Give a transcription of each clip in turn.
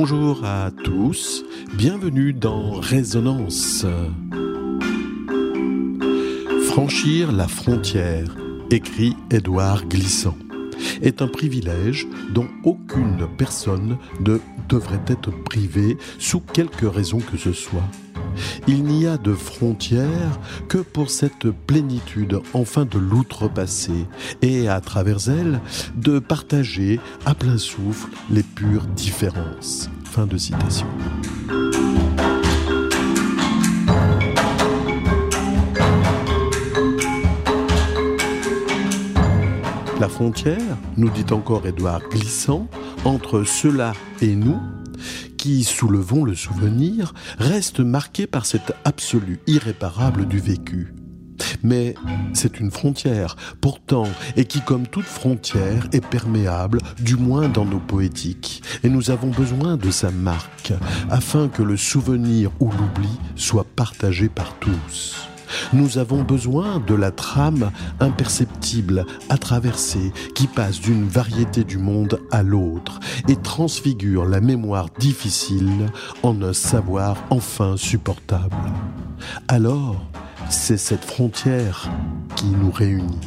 Bonjour à tous, bienvenue dans Résonance. Franchir la frontière, écrit Édouard Glissant, est un privilège dont aucune personne ne devrait être privée sous quelque raison que ce soit. Il n'y a de frontières que pour cette plénitude enfin de l'outrepasser et à travers elle de partager à plein souffle les pures différences. Fin de citation. La frontière, nous dit encore Édouard Glissant, entre cela et nous, qui soulevons le souvenir, reste marquée par cet absolu irréparable du vécu. Mais c'est une frontière, pourtant, et qui, comme toute frontière, est perméable, du moins dans nos poétiques. Et nous avons besoin de sa marque, afin que le souvenir ou l'oubli soit partagé par tous. Nous avons besoin de la trame imperceptible à traverser qui passe d'une variété du monde à l'autre et transfigure la mémoire difficile en un savoir enfin supportable. Alors, c'est cette frontière qui nous réunit.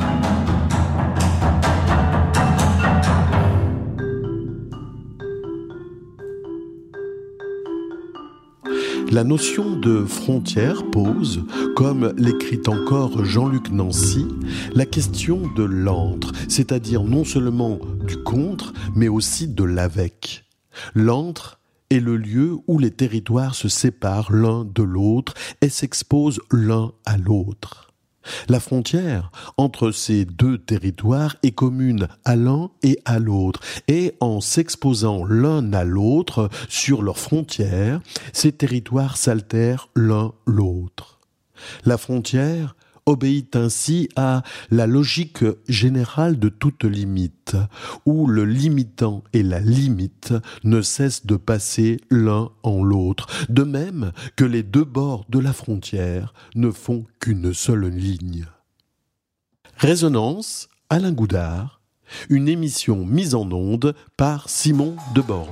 La notion de frontière pose, comme l'écrit encore Jean-Luc Nancy, la question de l'entre, c'est-à-dire non seulement du contre, mais aussi de l'avec. L'entre est le lieu où les territoires se séparent l'un de l'autre et s'exposent l'un à l'autre. La frontière entre ces deux territoires est commune à l'un et à l'autre, et en s'exposant l'un à l'autre sur leurs frontières, ces territoires s'altèrent l'un l'autre. La frontière obéit ainsi à la logique générale de toute limite, où le limitant et la limite ne cessent de passer l'un en l'autre, de même que les deux bords de la frontière ne font qu'une seule ligne. Résonance, Alain Goudard, une émission mise en onde par Simon Deborn.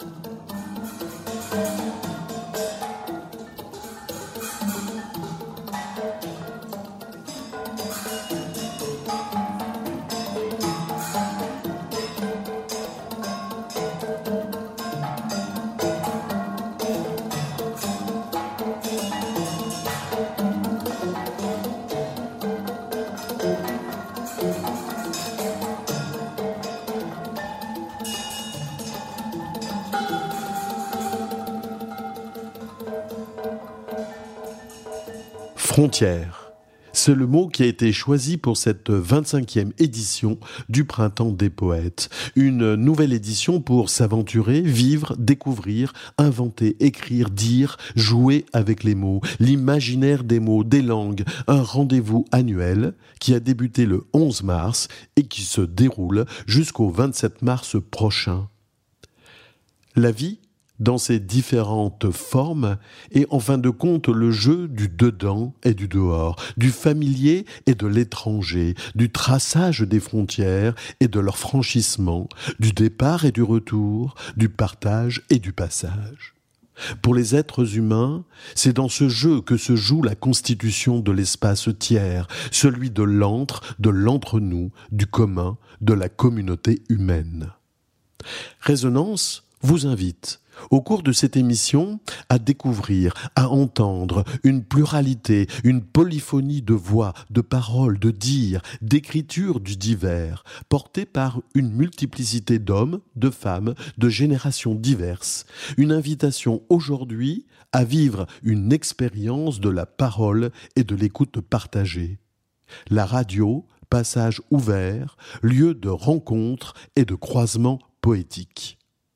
Frontière, c'est le mot qui a été choisi pour cette 25e édition du Printemps des Poètes. Une nouvelle édition pour s'aventurer, vivre, découvrir, inventer, écrire, dire, jouer avec les mots, l'imaginaire des mots, des langues. Un rendez-vous annuel qui a débuté le 11 mars et qui se déroule jusqu'au 27 mars prochain. La vie, dans ses différentes formes, est en fin de compte le jeu du dedans et du dehors, du familier et de l'étranger, du traçage des frontières et de leur franchissement, du départ et du retour, du partage et du passage. Pour les êtres humains, c'est dans ce jeu que se joue la constitution de l'espace tiers, celui de l'entre-nous, du commun, de la communauté humaine. Résonance vous invite, au cours de cette émission, à découvrir, à entendre une pluralité, une polyphonie de voix, de paroles, de dires, d'écritures du divers, portée par une multiplicité d'hommes, de femmes, de générations diverses. Une invitation aujourd'hui à vivre une expérience de la parole et de l'écoute partagée. La radio, passage ouvert, lieu de rencontre et de croisement poétique.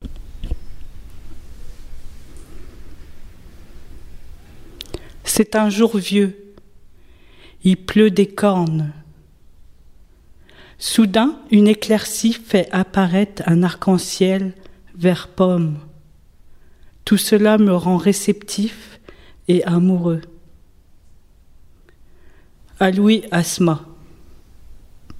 C'est un jour vieux, il pleut des cornes. Soudain, une éclaircie fait apparaître un arc-en-ciel vert pomme. Tout cela me rend réceptif et amoureux. À Louis Asma.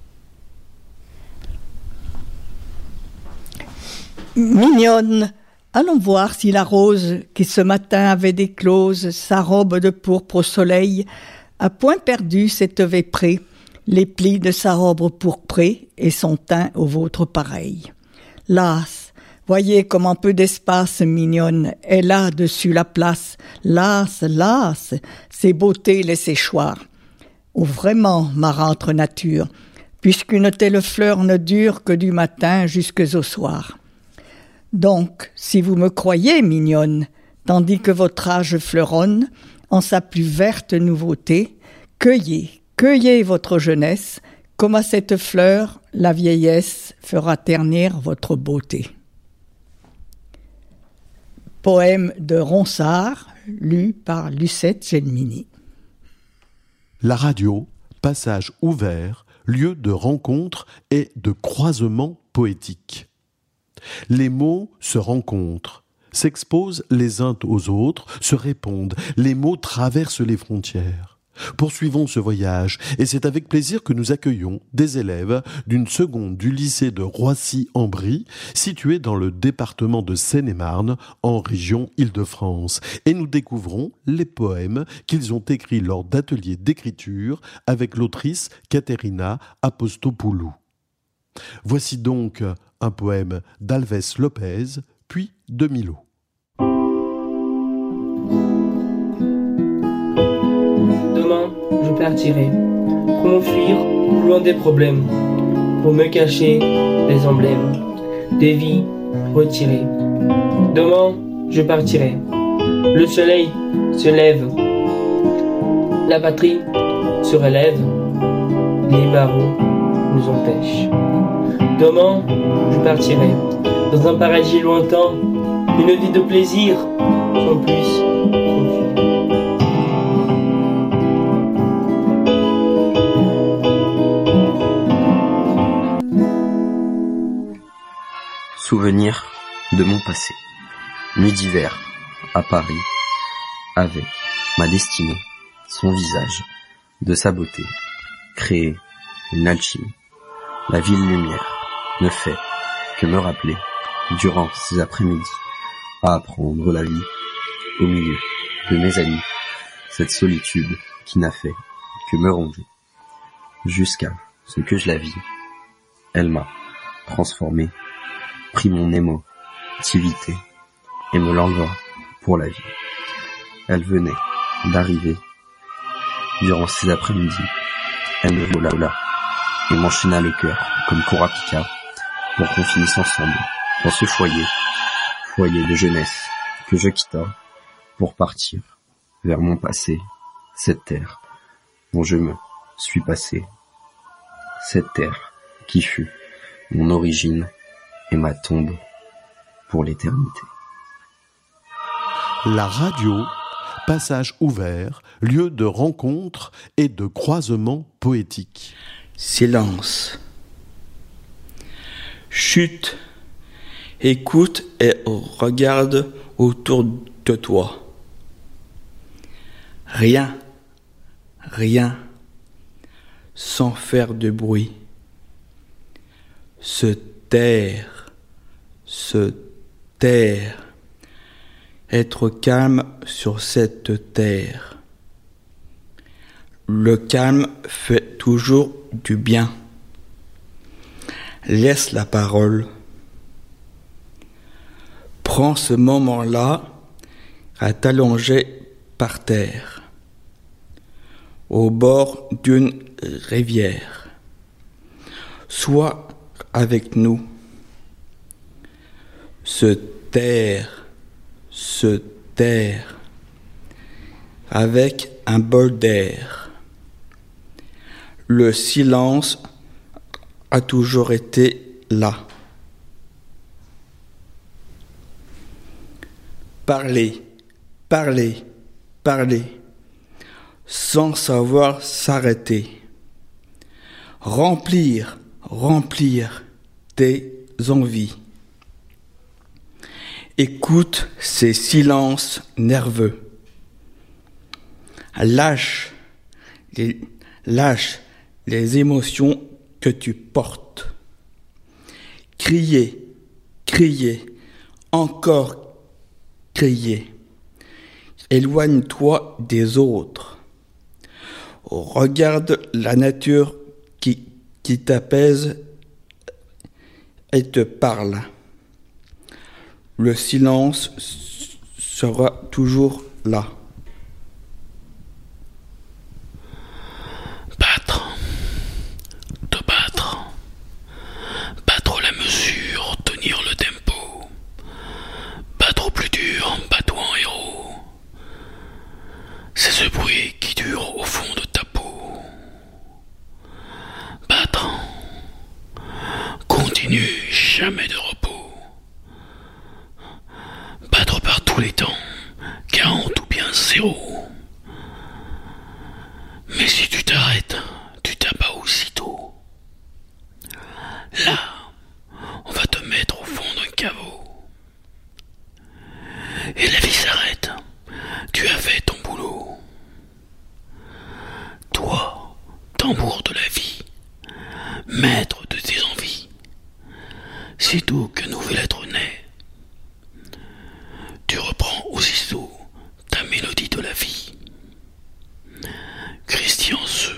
Mignonne, Allons voir si la rose, qui ce matin avait déclose sa robe de pourpre au soleil, a point perdu cette véprée, les plis de sa robe pourprée et son teint au vôtre pareil. Las, voyez comme en peu d'espace mignonne, elle a dessus la place, las, las, ses beautés les séchoirs. Oh vraiment, marâtre nature, puisqu'une telle fleur ne dure que du matin jusqu'au soir. Donc, si vous me croyez mignonne, tandis que votre âge fleuronne, en sa plus verte nouveauté, cueillez votre jeunesse, comme à cette fleur, la vieillesse fera ternir votre beauté. Poème de Ronsard, lu par Lucette Gelmini. La radio, passage ouvert, lieu de rencontre et de croisement poétique. Les mots se rencontrent, s'exposent les uns aux autres, se répondent, les mots traversent les frontières. Poursuivons ce voyage, et c'est avec plaisir que nous accueillons des élèves d'une seconde du lycée de Roissy-en-Brie, situé dans le département de Seine-et-Marne, en région Île-de-France. Et nous découvrons les poèmes qu'ils ont écrits lors d'ateliers d'écriture avec l'autrice Caterina Apostopoulou. Voici donc un poème d'Alves Lopez, puis de Milo. Demain, je partirai pour m'enfuir loin des problèmes, pour me cacher des emblèmes, des vies retirées. Demain, je partirai. Le soleil se lève, la patrie se relève, les barreaux nous empêchent. Demain, je partirai dans un paradis lointain, une vie de plaisir, sans plus confus. Souvenir de mon passé. Nuit d'hiver, à Paris, avec ma destinée, son visage, de sa beauté, créer une alchimie. La ville lumière ne fait que me rappeler, durant ces après-midi, à apprendre la vie au milieu de mes amis, cette solitude qui n'a fait que me ronger, jusqu'à ce que je la vis. Elle m'a transformé, pris mon émotivité et me l'enleva pour la vie. Elle venait d'arriver durant ces après-midi. Elle me vola et m'enchaîna le cœur comme Kurapika pour qu'on finisse ensemble dans ce foyer de jeunesse que je quitta pour partir vers mon passé, cette terre dont je me suis passé, cette terre qui fut mon origine et ma tombe pour l'éternité. La radio, passage ouvert, lieu de rencontre et de croisement poétique. Silence. Chute, écoute et regarde autour de toi. Rien, sans faire de bruit. Se taire, être calme sur cette terre. Le calme fait toujours du bien. Laisse la parole. Prends ce moment-là à t'allonger par terre, au bord d'une rivière. Sois avec nous. Se taire, avec un bol d'air. Le silence a toujours été là. Parler, sans savoir s'arrêter. Remplir tes envies. Écoute ces silences nerveux. Lâche les émotions que tu portes. Crier, encore crier. Éloigne-toi des autres. Regarde la nature qui t'apaise et te parle. Le silence sera toujours là. Te battre, battre la mesure, tenir le tempo, battre au plus dur, battre en héros. C'est ce bruit qui dure au fond de ta peau. Battre, continue, jamais de repos. Battre par tous les temps, 40 ou bien 0. Mais si tu t'arrêtes, tu t'abats aussitôt. Là, on va te mettre au fond d'un caveau. Et la vie s'arrête. Tu as fait ton boulot. Toi, tambour de la vie, maître de tes envies, sitôt qu'un nouvel être naît, tu reprends aussitôt ta mélodie de la vie. Christian Seux.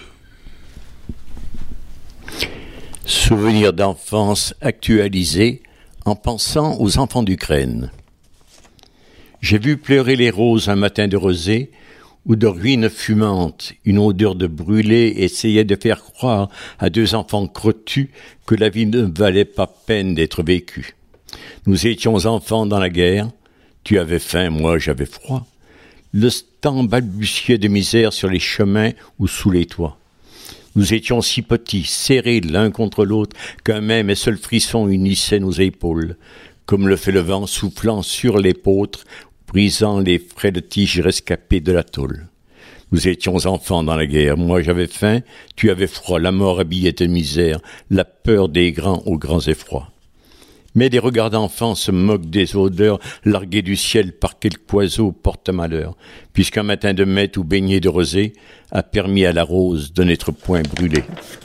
Souvenirs d'enfance actualisés en pensant aux enfants d'Ukraine. J'ai vu pleurer les roses un matin de rosée, où de ruines fumantes, une odeur de brûlé essayait de faire croire à 2 enfants crotus que la vie ne valait pas peine d'être vécue. Nous étions enfants dans la guerre, tu avais faim, moi j'avais froid. Le temps balbutiait de misère sur les chemins ou sous les toits. Nous étions si petits, serrés l'un contre l'autre, qu'un même et seul frisson unissait nos épaules, comme le fait le vent soufflant sur l'épeautre, brisant les frêles tiges rescapées de la tôle. Nous étions enfants dans la guerre, moi j'avais faim, tu avais froid, la mort habillait de misère, la peur des grands aux grands effrois. Mais des regards d'enfants se moquent des odeurs larguées du ciel par quelque oiseau porte malheur, puisqu'un matin de mai tout baigné de rosée a permis à la rose de n'être point brûlée.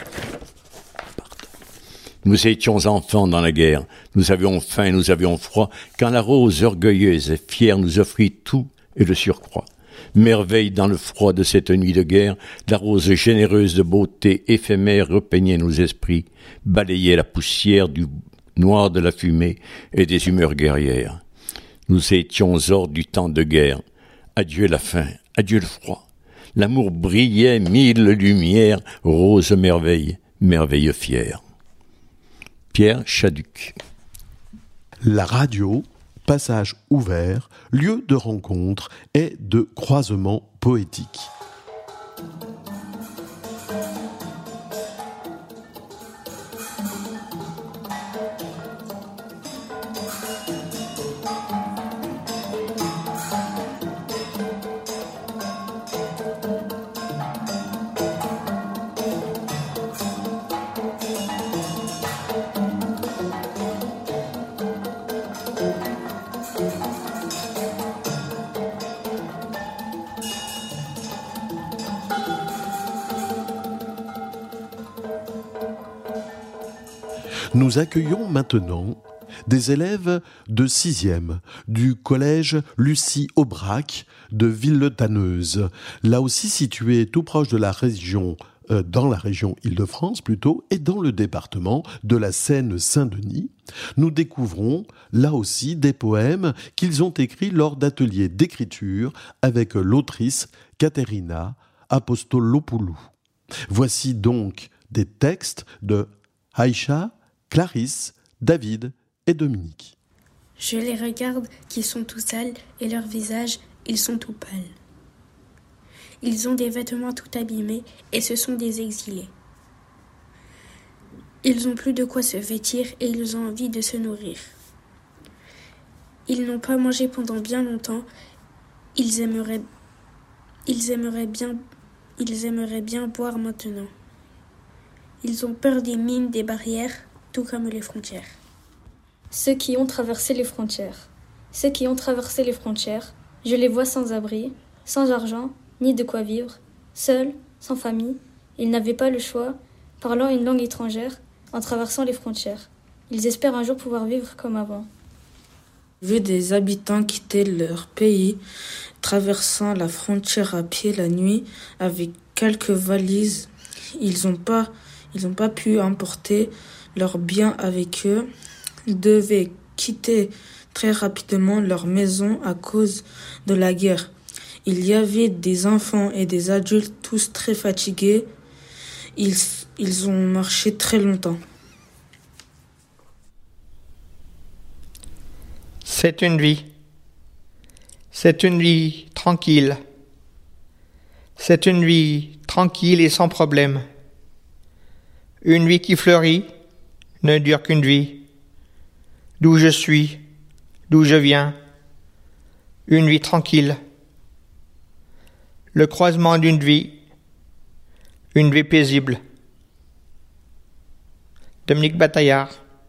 Nous étions enfants dans la guerre, nous avions faim, nous avions froid, quand la rose orgueilleuse et fière nous offrit tout et le surcroît. Merveille dans le froid de cette nuit de guerre, la rose généreuse de beauté éphémère repeignait nos esprits, balayait la poussière du noir de la fumée et des humeurs guerrières. Nous étions hors du temps de guerre. Adieu la faim, adieu le froid. L'amour brillait 1000 lumières, rose merveille, merveille fière. Pierre Chaduc. La radio, passage ouvert, lieu de rencontre et de croisement poétique. Nous accueillons maintenant des élèves de 6e du collège Lucie Aubrac de Villetaneuse, là aussi situé tout proche de la région, dans la région Île-de-France plutôt, et dans le département de la Seine-Saint-Denis. Nous découvrons là aussi des poèmes qu'ils ont écrits lors d'ateliers d'écriture avec l'autrice Katerina Apostolopoulou. Voici donc des textes de Aïcha, Clarisse, David et Dominique. Je les regarde qui sont tout sales et leurs visages, ils sont tout pâles. Ils ont des vêtements tout abîmés et ce sont des exilés. Ils n'ont plus de quoi se vêtir et ils ont envie de se nourrir. Ils n'ont pas mangé pendant bien longtemps, ils aimeraient bien boire maintenant. Ils ont peur des mines, des barrières, tout comme les frontières. Ceux qui ont traversé les frontières. Ceux qui ont traversé les frontières, je les vois sans abri, sans argent, ni de quoi vivre, seuls, sans famille. Ils n'avaient pas le choix, parlant une langue étrangère, en traversant les frontières. Ils espèrent un jour pouvoir vivre comme avant. Vu des habitants quitter leur pays, traversant la frontière à pied la nuit avec quelques valises. Ils n'ont pas pu emporter leurs biens avec eux. Ils devaient quitter très rapidement leur maison à cause de la guerre. Il y avait des enfants et des adultes, tous très fatigués. Ils ont marché très longtemps. C'est une vie. C'est une vie tranquille. C'est une vie tranquille et sans problème. Une vie qui fleurit ne dure qu'une vie. D'où je suis, d'où je viens. Une vie tranquille. Le croisement d'une vie. Une vie paisible. Dominique Bataillard.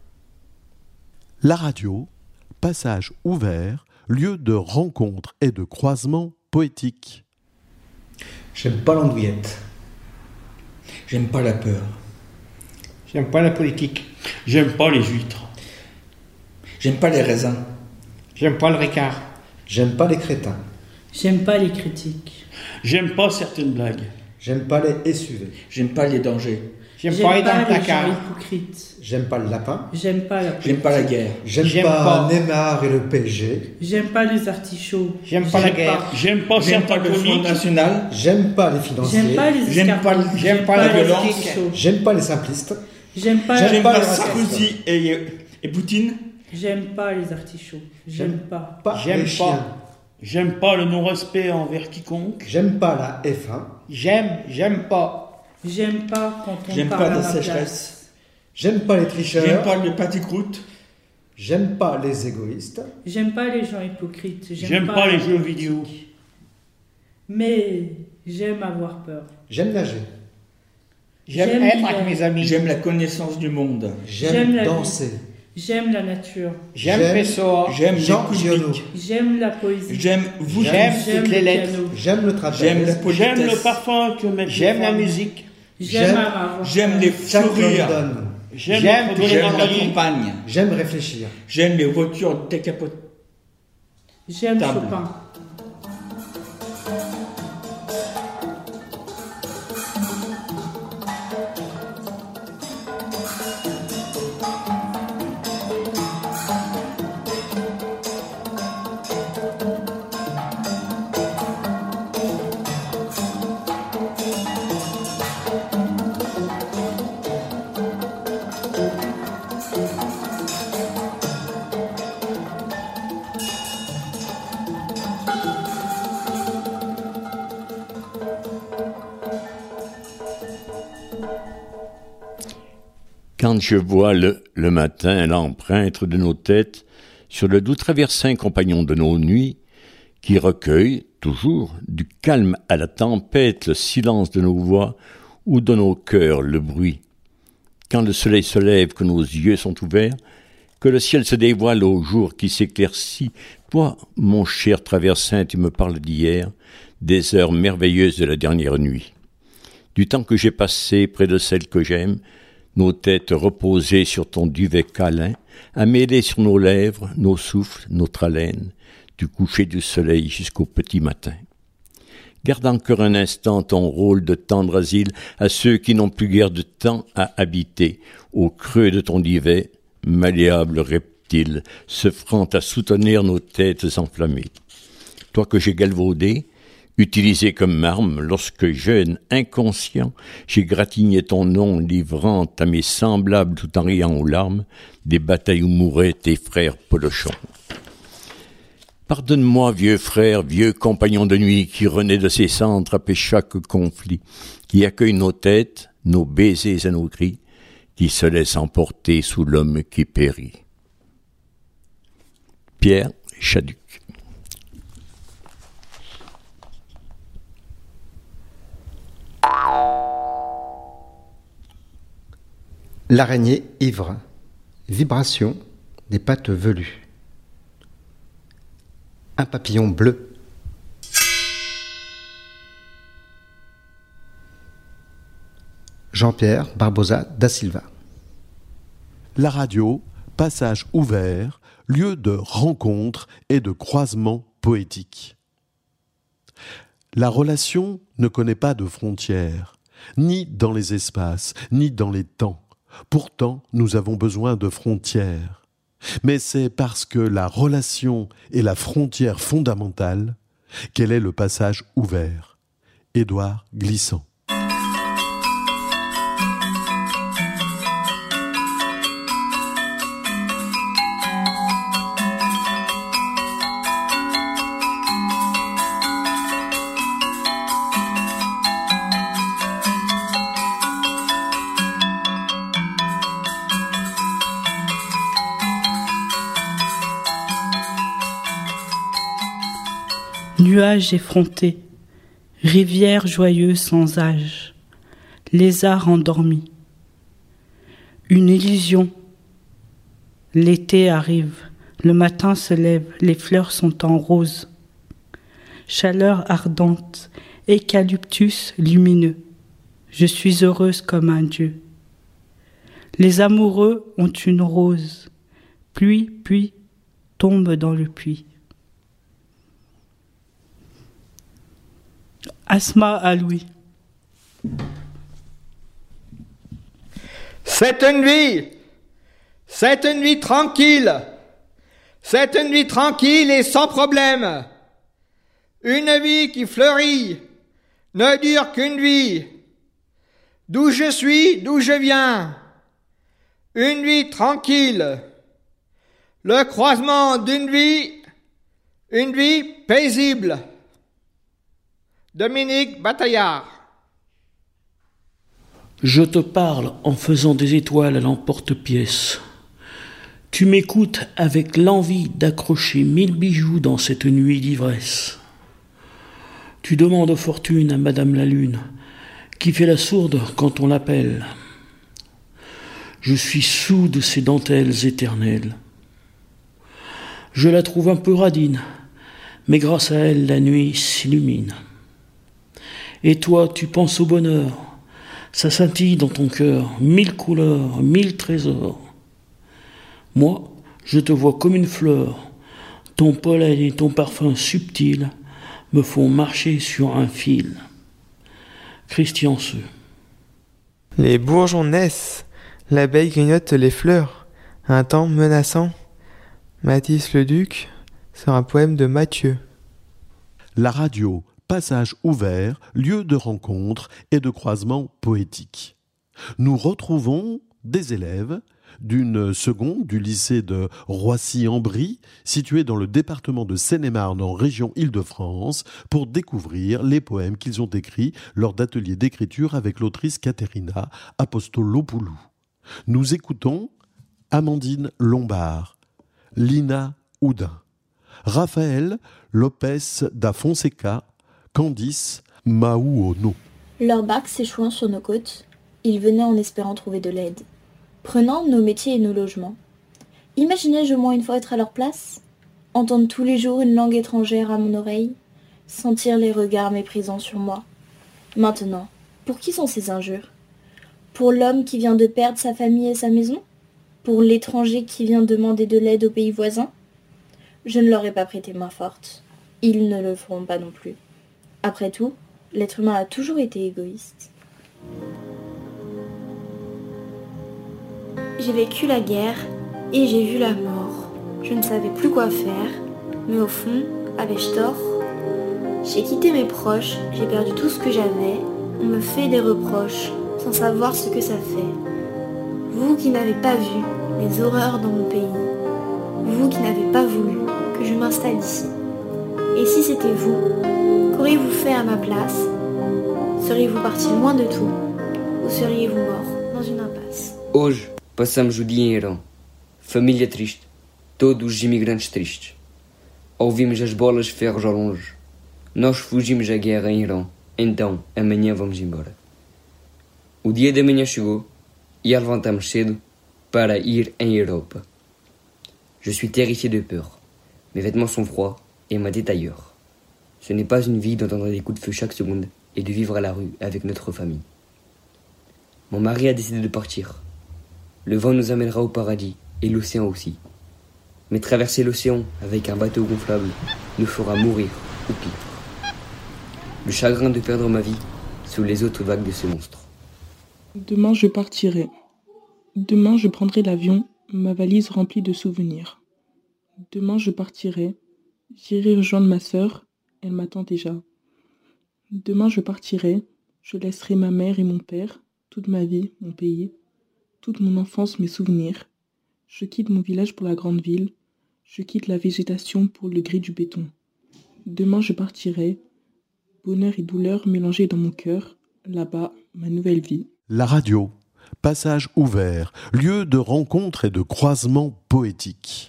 La radio, passage ouvert, lieu de rencontre et de croisement poétique. J'aime pas l'andouillette. J'aime pas la peur. J'aime pas la politique. J'aime pas les huîtres. J'aime pas les raisins. J'aime pas le Ricard. J'aime pas les crétins. J'aime pas les critiques. J'aime pas certaines blagues. J'aime pas les SUV. J'aime pas les dangers. J'aime pas les dans le placard. Hypocrites. J'aime pas le lapin. J'aime pas la politique. J'aime pas la guerre. J'aime pas Neymar et le PSG. J'aime pas les artichauts. J'aime pas la guerre. J'aime pas certains le Front comiques. National. J'aime pas les financiers. J'aime pas les escarpins. J'aime pas la violence. J'aime pas les simplistes. J'aime pas pas les Sarkozy et Poutine. J'aime pas les artichauts. J'aime pas. J'aime les pas. chiens. J'aime pas le non-respect envers quiconque. J'aime pas la F1. J'aime pas. J'aime pas quand on J'aime parle pas à la ma sécheresse. place. J'aime pas les tricheurs. J'aime pas le pâté-croûte. J'aime pas les égoïstes. J'aime pas les gens hypocrites. J'aime pas les jeux vidéo. Mais j'aime avoir peur. J'aime nager. J'aime être avec mes amis. J'aime la connaissance du monde. J'aime la danser. J'aime la nature. J'aime Pessoa. J'aime Jean les Giono. comiques. J'aime la poésie. J'aime vous. J'aime J'aime toutes les le lettres. piano. J'aime le trapèze. J'aime la J'aime politesse. le parfum que mettent J'aime les la femmes. musique. J'aime avoir J'aime les Jack sourires. London. J'aime J'aime être J'aime dans la la vie. campagne. J'aime réfléchir. J'aime les voitures décapotables. J'aime Table. Chopin. Quand je vois le matin l'empreinte de nos têtes sur le doux traversin compagnon de nos nuits, qui recueille, toujours, du calme à la tempête, le silence de nos voix, ou de nos cœurs le bruit. Quand le soleil se lève, que nos yeux sont ouverts, que le ciel se dévoile au jour qui s'éclaircit, toi, mon cher traversin, tu me parles d'hier, des heures merveilleuses de la dernière nuit. Du temps que j'ai passé près de celle que j'aime, nos têtes reposées sur ton duvet câlin, à mêler sur nos lèvres, nos souffles, notre haleine, du coucher du soleil jusqu'au petit matin. Garde encore un instant ton rôle de tendre asile à ceux qui n'ont plus guère de temps à habiter, au creux de ton duvet, malléable reptile, s'offrant à soutenir nos têtes enflammées. Toi que j'ai galvaudé, utilisé comme arme, lorsque jeune, inconscient, j'ai gratigné ton nom, livrant à mes semblables tout en riant aux larmes, des batailles où mouraient tes frères polochons. Pardonne-moi, vieux frère, vieux compagnon de nuit, qui renaît de ses centres après chaque conflit, qui accueille nos têtes, nos baisers et nos cris, qui se laisse emporter sous l'homme qui périt. Pierre Chaduc. L'araignée ivre. Vibration des pattes velues. Un papillon bleu. Jean-Pierre Barbosa da Silva. La radio, passage ouvert, lieu de rencontre et de croisement poétique. La relation ne connaît pas de frontières, ni dans les espaces, ni dans les temps. Pourtant, nous avons besoin de frontières. Mais c'est parce que la relation est la frontière fondamentale qu'elle est le passage ouvert. Édouard Glissant. Nuages effrontés, rivière joyeuse sans âge, lézard endormi. Une illusion. L'été arrive, le matin se lève, les fleurs sont en rose. Chaleur ardente, eucalyptus lumineux. Je suis heureuse comme un dieu. Les amoureux ont une rose. Pluie, puis tombe dans le puits. Asma Aloui. Cette nuit tranquille, cette nuit tranquille et sans problème, une vie qui fleurit, ne dure qu'une vie, d'où je suis, d'où je viens, une vie tranquille, le croisement d'une vie, une vie paisible. Dominique Bataillard. Je te parle en faisant des étoiles à l'emporte-pièce. Tu m'écoutes avec l'envie d'accrocher 1000 bijoux dans cette nuit d'ivresse. Tu demandes fortune à Madame la Lune, qui fait la sourde quand on l'appelle. Je suis soûl de ces dentelles éternelles. Je la trouve un peu radine, mais grâce à elle, la nuit s'illumine. Et toi, tu penses au bonheur, ça scintille dans ton cœur, 1000 couleurs, 1000 trésors. Moi, je te vois comme une fleur, ton pollen et ton parfum subtil me font marcher sur un fil. Christian Seux. Les bourgeons naissent, l'abeille grignote les fleurs, un temps menaçant. Mathis le Duc, c'est un poème de Mathieu. La radio, passage ouvert, lieu de rencontre et de croisement poétique. Nous retrouvons des élèves d'une seconde du lycée de Roissy-en-Brie, situé dans le département de Seine-et-Marne en région Île-de-France, pour découvrir les poèmes qu'ils ont écrits lors d'ateliers d'écriture avec l'autrice Caterina Apostolopoulou. Nous écoutons Amandine Lombard, Lina Houdin, Raphaël Lopez da Fonseca, Candice Maouono. Leur barque s'échouant sur nos côtes, ils venaient en espérant trouver de l'aide, prenant nos métiers et nos logements. Imaginais-je au moins une fois être à leur place, entendre tous les jours une langue étrangère à mon oreille, sentir les regards méprisants sur moi. Maintenant, pour qui sont ces injures? Pour l'homme qui vient de perdre sa famille et sa maison? Pour l'étranger qui vient demander de l'aide au pays voisin? Je ne leur ai pas prêté main forte. Ils ne le feront pas non plus. Après tout, l'être humain a toujours été égoïste. J'ai vécu la guerre et j'ai vu la mort. Je ne savais plus quoi faire, mais au fond, avais-je tort? J'ai quitté mes proches, j'ai perdu tout ce que j'avais, on me fait des reproches, sans savoir ce que ça fait. Vous qui n'avez pas vu les horreurs dans mon pays, vous qui n'avez pas voulu que je m'installe ici. Et si c'était vous, qu'auriez-vous fait à ma place? Seriez-vous parti loin de tout? Ou seriez-vous mort dans une impasse? Hoje passamos o dia em Irão. Família triste, todos os imigrantes tristes. Ouvimos as bolas de ferro ao longe. Nós fugimos da guerra em Irão, então amanhã vamos embora. O dia da manhã chegou e levantamos cedo para ir em Europa. Je suis terrifié de peur. Mes vêtements sont froids et ma tête ailleurs. Ce n'est pas une vie d'entendre des coups de feu chaque seconde et de vivre à la rue avec notre famille. Mon mari a décidé de partir. Le vent nous amènera au paradis et l'océan aussi. Mais traverser l'océan avec un bateau gonflable nous fera mourir ou pire. Le chagrin de perdre ma vie sous les hautes vagues de ce monstre. Demain je partirai. Demain je prendrai l'avion, ma valise remplie de souvenirs. Demain je partirai. J'irai rejoindre ma sœur, elle m'attend déjà. Demain je partirai. Je laisserai ma mère et mon père, toute ma vie, mon pays, toute mon enfance, mes souvenirs. Je quitte mon village pour la grande ville. Je quitte la végétation pour le gris du béton. Demain je partirai. Bonheur et douleur mélangés dans mon cœur. Là-bas, ma nouvelle vie. La radio, passage ouvert, lieu de rencontre et de croisement poétique.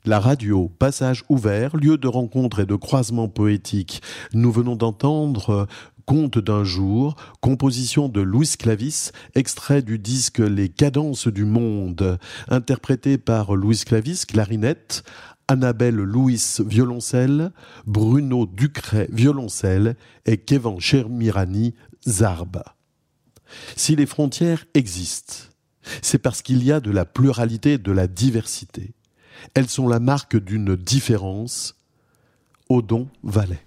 La radio, passage ouvert, lieu de rencontre et de croisement poétique. Nous venons d'entendre Conte d'un jour, composition de Louis Clavis, extrait du disque Les Cadences du Monde, interprété par Louis Clavis, clarinette, Annabelle Louis, violoncelle, Bruno Ducret, violoncelle et Kevan Chermirani, zarbe. Si les frontières existent, c'est parce qu'il y a de la pluralité et de la diversité. Elles sont la marque d'une différence. Odon Valais.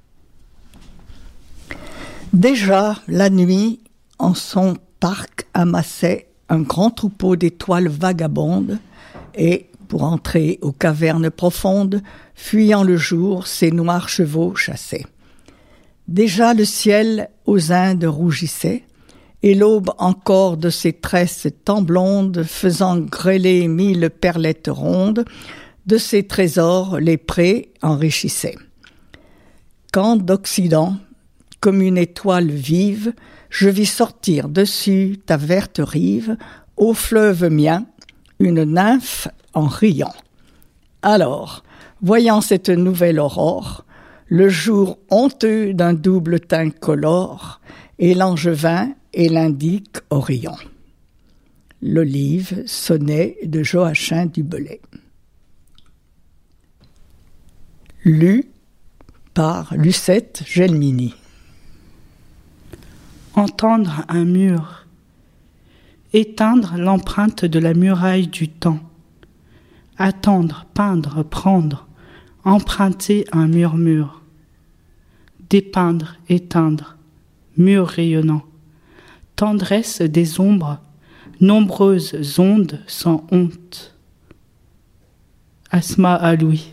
Déjà, la nuit, en son parc amassait un grand troupeau d'étoiles vagabondes et, pour entrer aux cavernes profondes, fuyant le jour, ses noirs chevaux chassaient. Déjà le ciel aux Indes rougissait, et l'aube encore de ses tresses tant blondes, faisant grêler 1000 perlettes rondes, de ses trésors les prés enrichissaient. Quand d'Occident, comme une étoile vive, je vis sortir dessus ta verte rive, au fleuve mien, une nymphe en riant. Alors, voyant cette nouvelle aurore, le jour honteux d'un double teint colore, et l'angevin et l'indique Orion. L'olive sonnait de Joachim du Belay. Lu par Lucette Gelmini. Entendre un mur, éteindre l'empreinte de la muraille du temps, attendre, peindre, prendre, emprunter un murmure, dépeindre, éteindre, mur rayonnant, tendresse des ombres, nombreuses ondes sans honte. Asma Aloui.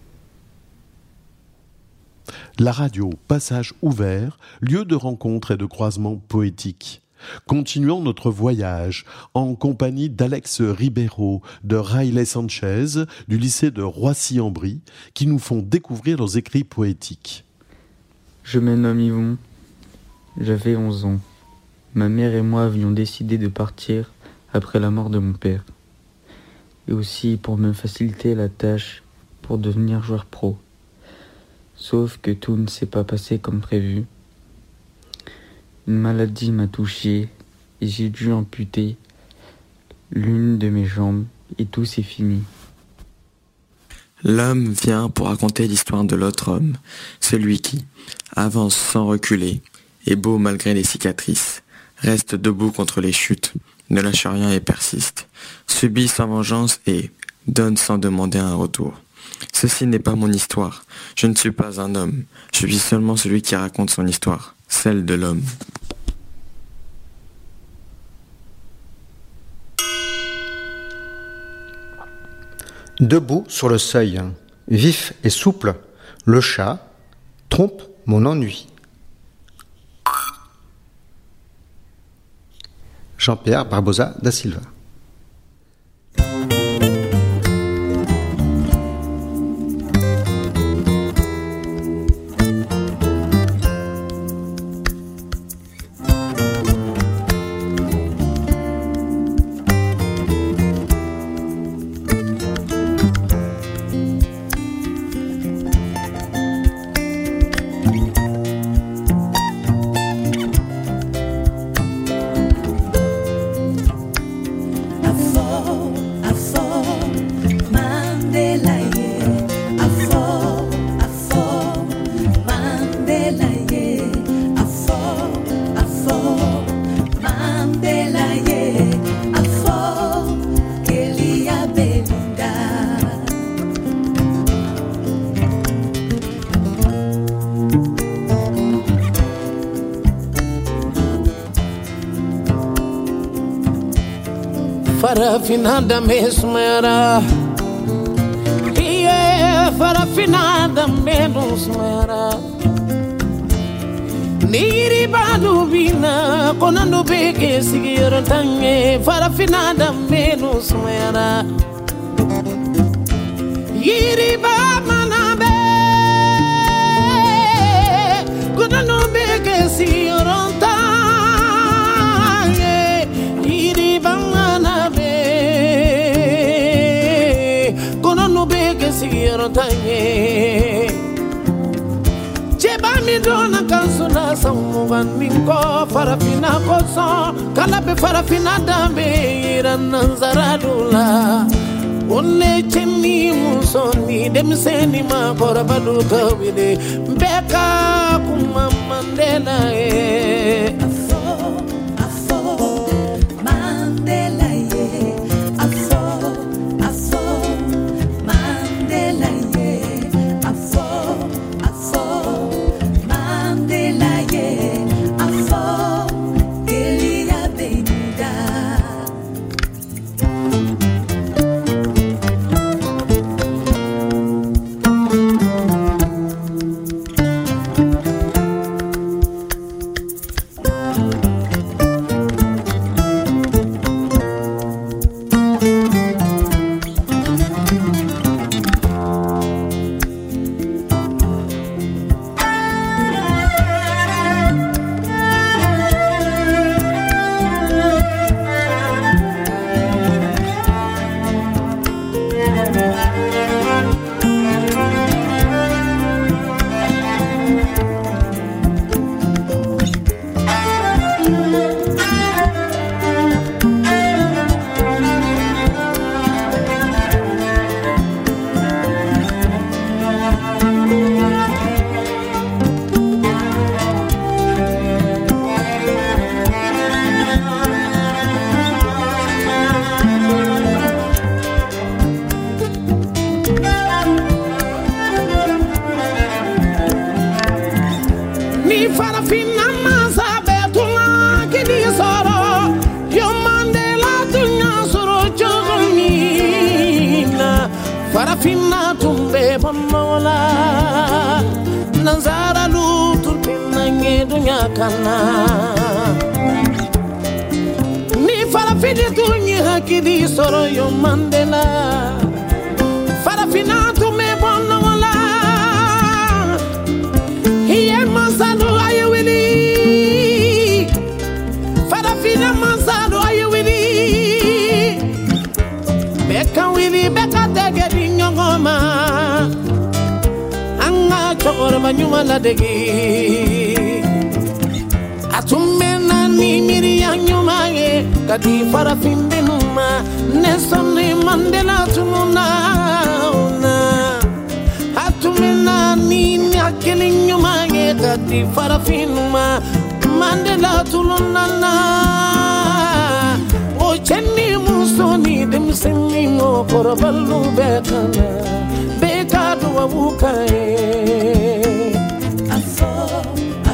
La radio, passage ouvert, lieu de rencontre et de croisement poétique. Continuons notre voyage en compagnie d'Alex Ribeiro, de Riley Sanchez, du lycée de Roissy-en-Brie, qui nous font découvrir leurs écrits poétiques. Je me nomme Yvon, j'avais 11 ans. Ma mère et moi avions décidé de partir après la mort de mon père. Et aussi pour me faciliter la tâche pour devenir joueur pro. Sauf que tout ne s'est pas passé comme prévu. Une maladie m'a touché et j'ai dû amputer l'une de mes jambes et tout s'est fini. L'homme vient pour raconter l'histoire de l'autre homme, celui qui avance sans reculer, est beau malgré les cicatrices, reste debout contre les chutes, ne lâche rien et persiste, subit sans vengeance et donne sans demander un retour. Ceci n'est pas mon histoire, je ne suis pas un homme, je suis seulement celui qui raconte son histoire, celle de l'homme. Debout sur le seuil, vif et souple, le chat trompe mon ennui. Jean-Pierre Barbosa da Silva. Farafinada mesmo era, farafinada menos era. Niriba dubina, konando beke seguiram tangue, farafinada menos era. Iriba manabe, konando beke seguiram tangue, iriba manabe. sigiyɔrɔ t'an ye cɛba min donna kansula san mugan ni kɔ farafina kosɔn kala bɛ farafina danbe yira nansaradu la o ne cɛ ni muso ni denmisɛn ni maakɔrɔbadu ka wele bɛɛ ka kuma Mandela ye. Farafina tumbe pamola Nanzara lutu tinange dunya kana Ni farafini tunyi hakidi soro yo Mandela Farafina tumbe pamola Hiye masalu ayewili Farafina masalu ayewili Beka wili beka tegedi nyongoma Anga chokoro banyuma la degi Atumena ni miri ya nyuma ye Kati farafinde numa Nesone Mandela tumuna Atumena ni nyakeli nyuma ye Kati farafinuma Mandela tulunana O cheni musoni demseni mo korobalu bekana bekadu wabukae afo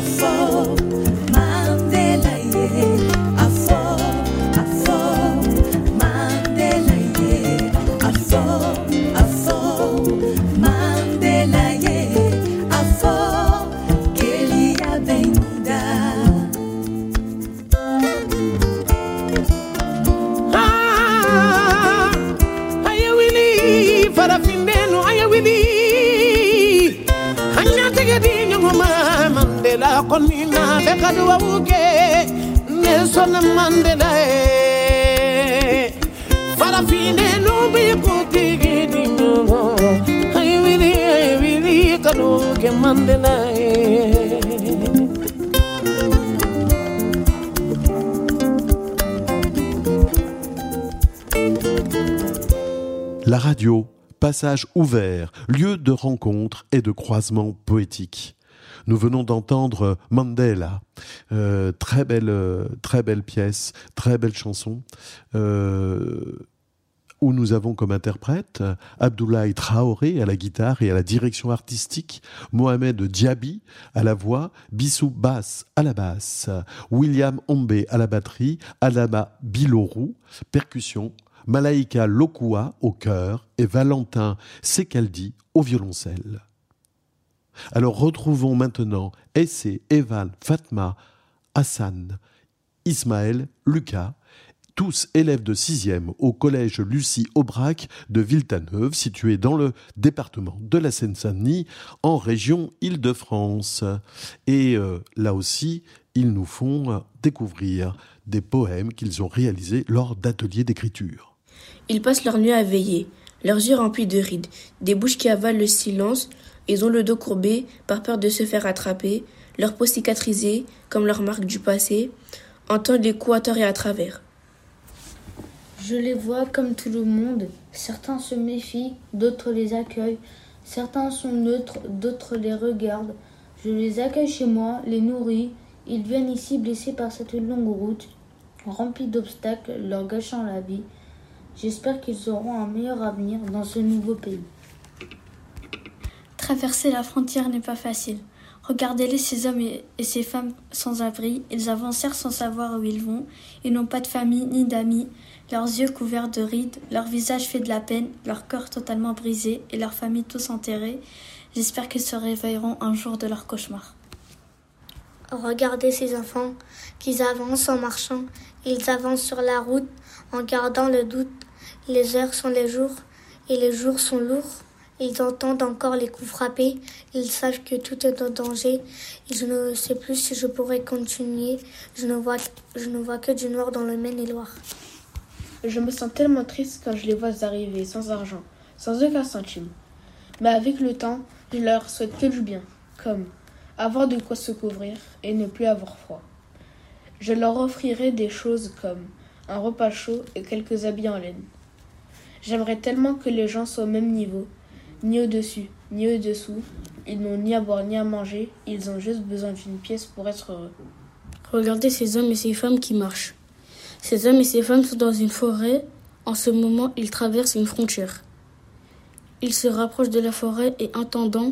Mandela ye afo Mandela ye afo Mandela ye afo kelia benda Farafindeno ayawili Hanya tegedi nyongoma Mandela konina bekadu wabuke Nelson Mandela Farafindeno bikutigedi nyongo Ayawili kaduke Mandela La radio, passage ouvert, lieu de rencontre et de croisement poétique. Nous venons d'entendre Mandela, très belle pièce, très belle chanson, où nous avons comme interprète Abdoulaye Traoré à la guitare et à la direction artistique, Mohamed Diaby à la voix, Bissou Bass à la basse, William Ombe à la batterie, Adama Bilorou, percussion, Malaika Lokua au chœur et Valentin Sekaldi au violoncelle. Alors retrouvons maintenant Essé, Evan, Fatma, Hassan, Ismaël, Lucas, tous élèves de 6e au collège Lucie Aubrac de Villeneuve, situé dans le département de la Seine-Saint-Denis, en région Île-de-France. Et là aussi, ils nous font découvrir des poèmes qu'ils ont réalisés lors d'ateliers d'écriture. Ils passent leur nuit à veiller, leurs yeux remplis de rides, des bouches qui avalent le silence. Ils ont le dos courbé par peur de se faire attraper, leur peau cicatrisée comme leur marque du passé, entendent les coups à tort et à travers. Je les vois comme tout le monde. Certains se méfient, d'autres les accueillent. Certains sont neutres, d'autres les regardent. Je les accueille chez moi, les nourris. Ils viennent ici blessés par cette longue route, remplie d'obstacles, leur gâchant la vie. J'espère qu'ils auront un meilleur avenir dans ce nouveau pays. Traverser la frontière n'est pas facile. Regardez-les, ces hommes et ces femmes sans abri. Ils avancèrent sans savoir où ils vont. Ils n'ont pas de famille ni d'amis. Leurs yeux couverts de rides, leur visage fait de la peine, leur cœur totalement brisé et leur famille tous enterrés. J'espère qu'ils se réveilleront un jour de leur cauchemar. Regardez ces enfants qu'ils avancent en marchant. Ils avancent sur la route en gardant le doute. Les heures sont les jours et les jours sont lourds. Ils entendent encore les coups frappés. Ils savent que tout est en danger. Et je ne sais plus si je pourrais continuer. Je ne vois que du noir dans le Maine-et-Loire. Je me sens tellement triste quand je les vois arriver, sans argent, sans aucun centime. Mais avec le temps, je leur souhaite que du bien, comme avoir de quoi se couvrir et ne plus avoir froid. Je leur offrirai des choses comme un repas chaud et quelques habits en laine. J'aimerais tellement que les gens soient au même niveau, ni au-dessus, ni au-dessous. Ils n'ont ni à boire ni à manger, ils ont juste besoin d'une pièce pour être heureux. Regardez ces hommes et ces femmes qui marchent. Ces hommes et ces femmes sont dans une forêt. En ce moment, ils traversent une frontière. Ils se rapprochent de la forêt et entendent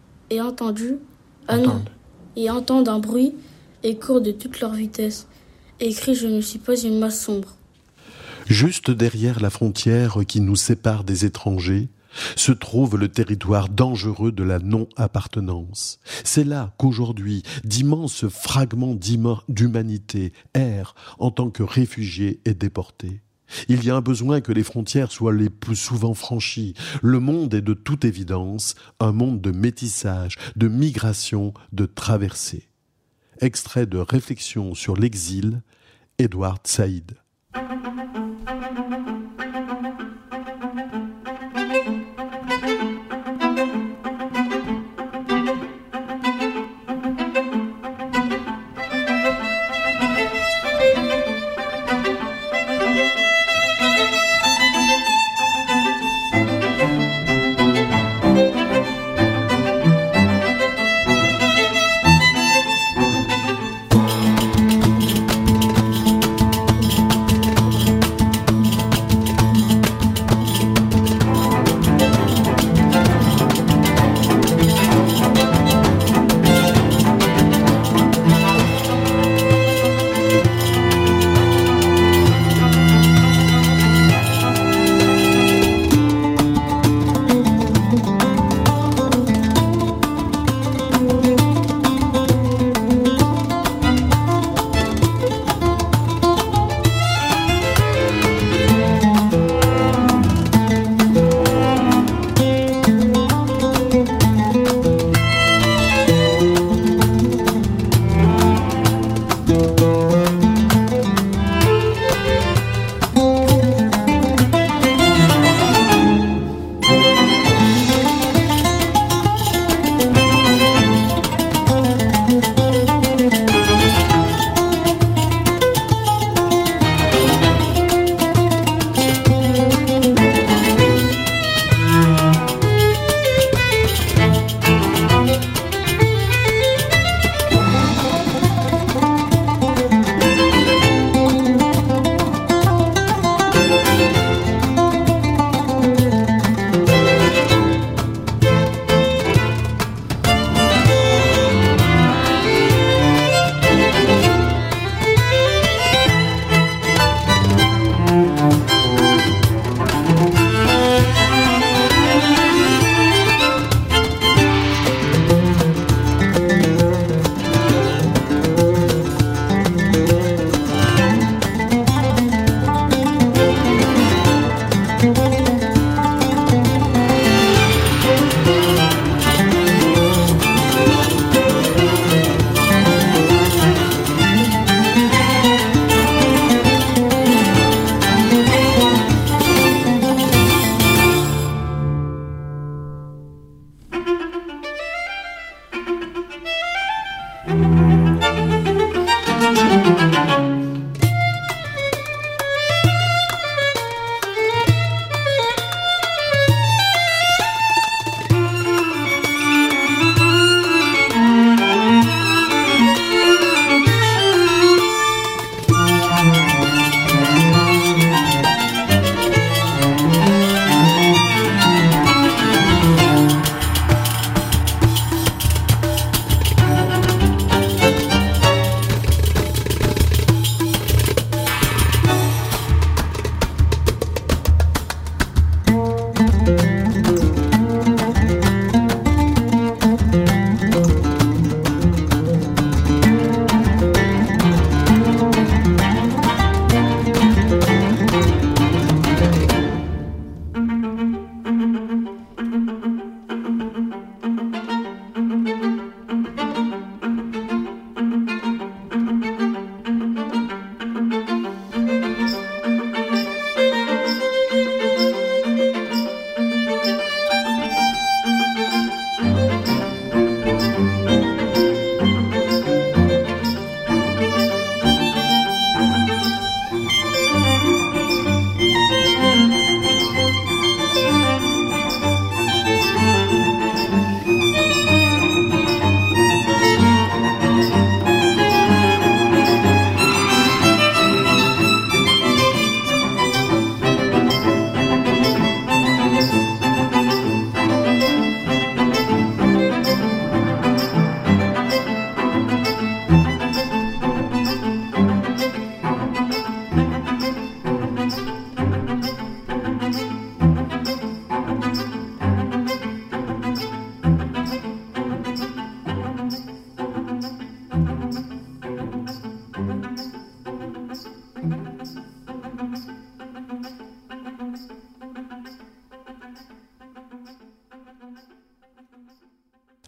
un bruit et courent de toute leur vitesse et crient « Je ne suis pas une masse sombre ». Juste derrière la frontière qui nous sépare des étrangers, se trouve le territoire dangereux de la non-appartenance. C'est là qu'aujourd'hui, d'immenses fragments d'humanité errent en tant que réfugiés et déportés. Il y a un besoin que les frontières soient les plus souvent franchies. Le monde est de toute évidence un monde de métissage, de migration, de traversée. Extrait de Réflexions sur l'exil, Edward Said.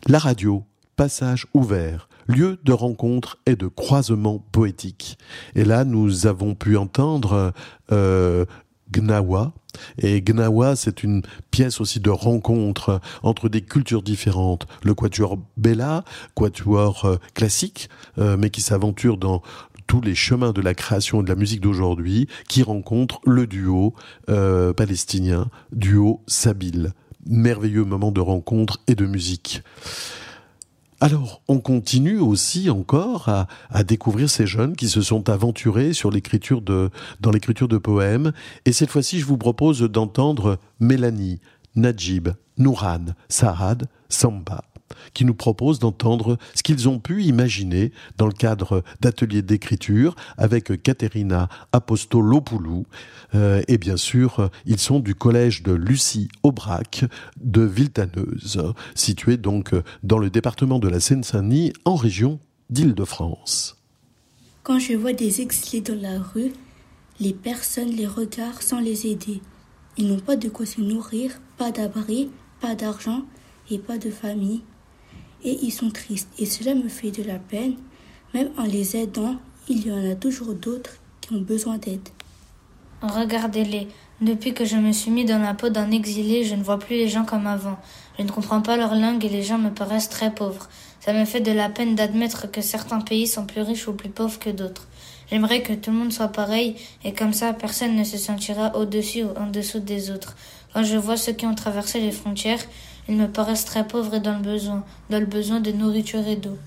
La radio, passage ouvert, lieu de rencontre et de croisement poétique. Et là, nous avons pu entendre Gnawa. Et Gnawa, c'est une pièce aussi de rencontre entre des cultures différentes. Le quatuor Bella, quatuor classique, mais qui s'aventure dans tous les chemins de la création et de la musique d'aujourd'hui, qui rencontre le duo palestinien, duo Sabile. Merveilleux moment de rencontre et de musique. Alors, on continue aussi encore à découvrir ces jeunes qui se sont aventurés dans l'écriture de poèmes. Et cette fois-ci, je vous propose d'entendre Mélanie, Najib, Nouran, Saad, Samba, qui nous proposent d'entendre ce qu'ils ont pu imaginer dans le cadre d'ateliers d'écriture avec Katerina Apostolopoulou. Et bien sûr, ils sont du collège de Lucie Aubrac de Villetaneuse, situé donc dans le département de la Seine-Saint-Denis, en région d'Île-de-France. Quand je vois des exilés dans la rue, les personnes les regardent sans les aider. Ils n'ont pas de quoi se nourrir, pas d'abri, pas d'argent et pas de famille. Et ils sont tristes, et cela me fait de la peine. Même en les aidant, il y en a toujours d'autres qui ont besoin d'aide. Regardez-les. Depuis que je me suis mis dans la peau d'un exilé, je ne vois plus les gens comme avant. Je ne comprends pas leur langue et les gens me paraissent très pauvres. Ça me fait de la peine d'admettre que certains pays sont plus riches ou plus pauvres que d'autres. J'aimerais que tout le monde soit pareil, et comme ça, personne ne se sentira au-dessus ou en dessous des autres. Quand je vois ceux qui ont traversé les frontières, ils me paraissent très pauvres et dans le besoin de nourriture et d'eau.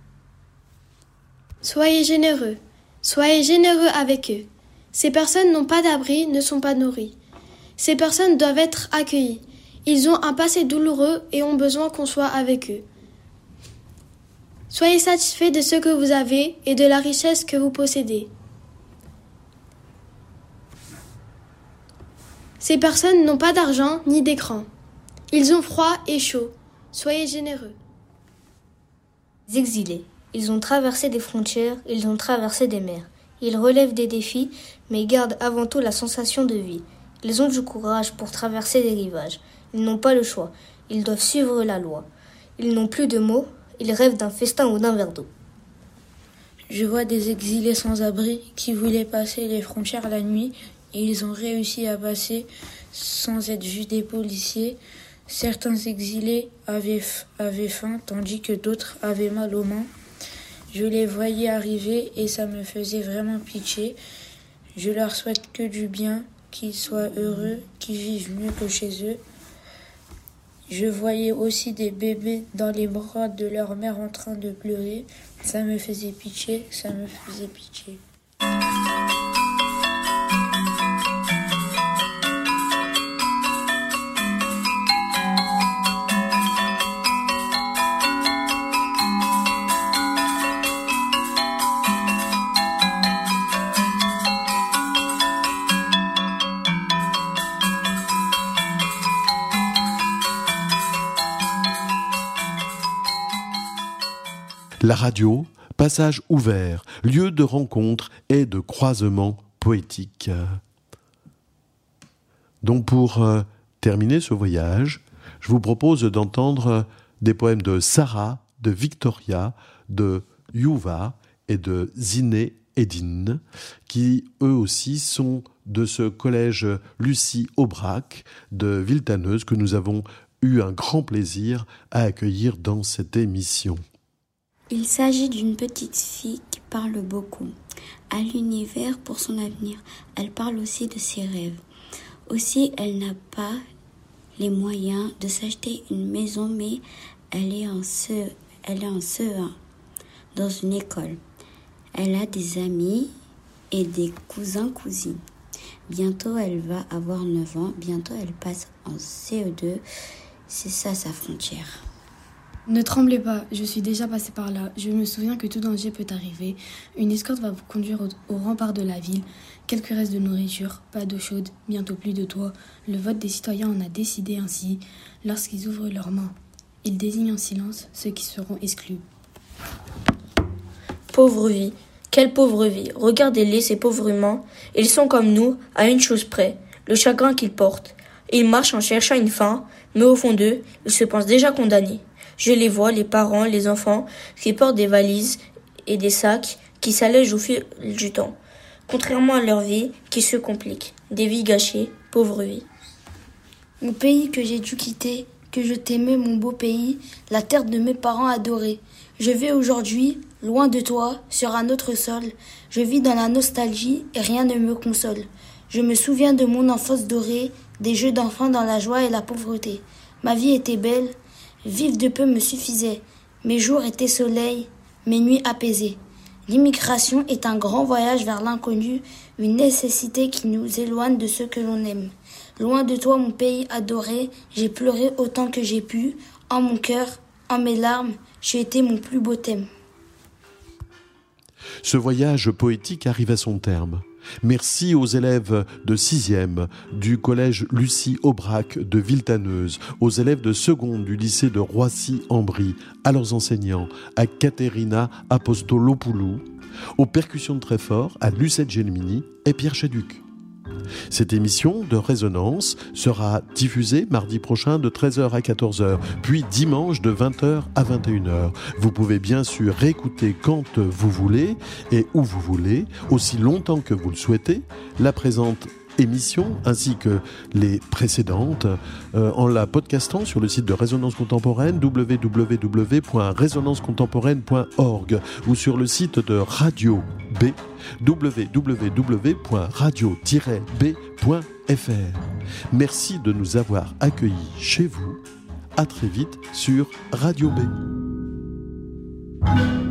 Soyez généreux avec eux. Ces personnes n'ont pas d'abri, ne sont pas nourries. Ces personnes doivent être accueillies. Ils ont un passé douloureux et ont besoin qu'on soit avec eux. Soyez satisfaits de ce que vous avez et de la richesse que vous possédez. Ces personnes n'ont pas d'argent ni d'écran. Ils ont froid et chaud. Soyez généreux. Les exilés. Ils ont traversé des frontières, ils ont traversé des mers. Ils relèvent des défis, mais gardent avant tout la sensation de vie. Ils ont du courage pour traverser des rivages. Ils n'ont pas le choix. Ils doivent suivre la loi. Ils n'ont plus de mots. Ils rêvent d'un festin ou d'un verre d'eau. Je vois des exilés sans abri qui voulaient passer les frontières la nuit et ils ont réussi à passer sans être vus des policiers. Certains exilés avaient faim tandis que d'autres avaient mal aux mains. Je les voyais arriver et ça me faisait vraiment pitié. Je leur souhaite que du bien, qu'ils soient heureux, qu'ils vivent mieux que chez eux. Je voyais aussi des bébés dans les bras de leur mère en train de pleurer. Ça me faisait pitié. La radio, passage ouvert, lieu de rencontre et de croisement poétique. Donc pour terminer ce voyage, je vous propose d'entendre des poèmes de Sarah, de Victoria, de Yuva et de Ziné Eddine, qui eux aussi sont de ce collège Lucie Aubrac de Villetaneuse que nous avons eu un grand plaisir à accueillir dans cette émission. Il s'agit d'une petite fille qui parle beaucoup à l'univers pour son avenir. Elle parle aussi de ses rêves. Aussi, elle n'a pas les moyens de s'acheter une maison, mais elle est en CE1 dans une école. Elle a des amis et des cousins-cousines. Bientôt, elle va avoir 9 ans. Bientôt, elle passe en CE2. C'est ça, sa frontière. Ne tremblez pas, je suis déjà passée par là. Je me souviens que tout danger peut arriver. Une escorte va vous conduire au rempart de la ville. Quelques restes de nourriture, pas d'eau chaude, bientôt plus de toit. Le vote des citoyens en a décidé ainsi. Lorsqu'ils ouvrent leurs mains, ils désignent en silence ceux qui seront exclus. Pauvre vie, quelle pauvre vie. Regardez-les, ces pauvres humains. Ils sont comme nous, à une chose près, le chagrin qu'ils portent. Ils marchent en cherchant une fin, mais au fond d'eux, ils se pensent déjà condamnés. Je les vois, les parents, les enfants, qui portent des valises et des sacs qui s'allègent au fil du temps. Contrairement à leur vie, qui se complique. Des vies gâchées, pauvres vies. Mon pays que j'ai dû quitter, que je t'aimais, mon beau pays, la terre de mes parents adorés. Je vais aujourd'hui, loin de toi, sur un autre sol. Je vis dans la nostalgie et rien ne me console. Je me souviens de mon enfance dorée, des jeux d'enfants dans la joie et la pauvreté. Ma vie était belle, vivre de peu me suffisait. Mes jours étaient soleil, mes nuits apaisées. L'immigration est un grand voyage vers l'inconnu, une nécessité qui nous éloigne de ceux que l'on aime. Loin de toi, mon pays adoré, j'ai pleuré autant que j'ai pu. En mon cœur, en mes larmes, j'ai été mon plus beau thème. Ce voyage poétique arrive à son terme. Merci aux élèves de 6e du collège Lucie Aubrac de Villetaneuse, aux élèves de 2e du lycée de Roissy-en-Brie, à leurs enseignants, à Caterina Apostolopoulou, aux percussions de Tréfort, à Lucette Gelmini et Pierre Chaduc. Cette émission de Résonance sera diffusée mardi prochain de 13h à 14h, puis dimanche de 20h à 21h. Vous pouvez bien sûr réécouter quand vous voulez et où vous voulez, aussi longtemps que vous le souhaitez, la présente émission ainsi que les précédentes en la podcastant sur le site de Résonance Contemporaine www.résonancecontemporaine.org ou sur le site de Radio B www.radio-b.fr. Merci de nous avoir accueillis chez vous. À très vite sur Radio B.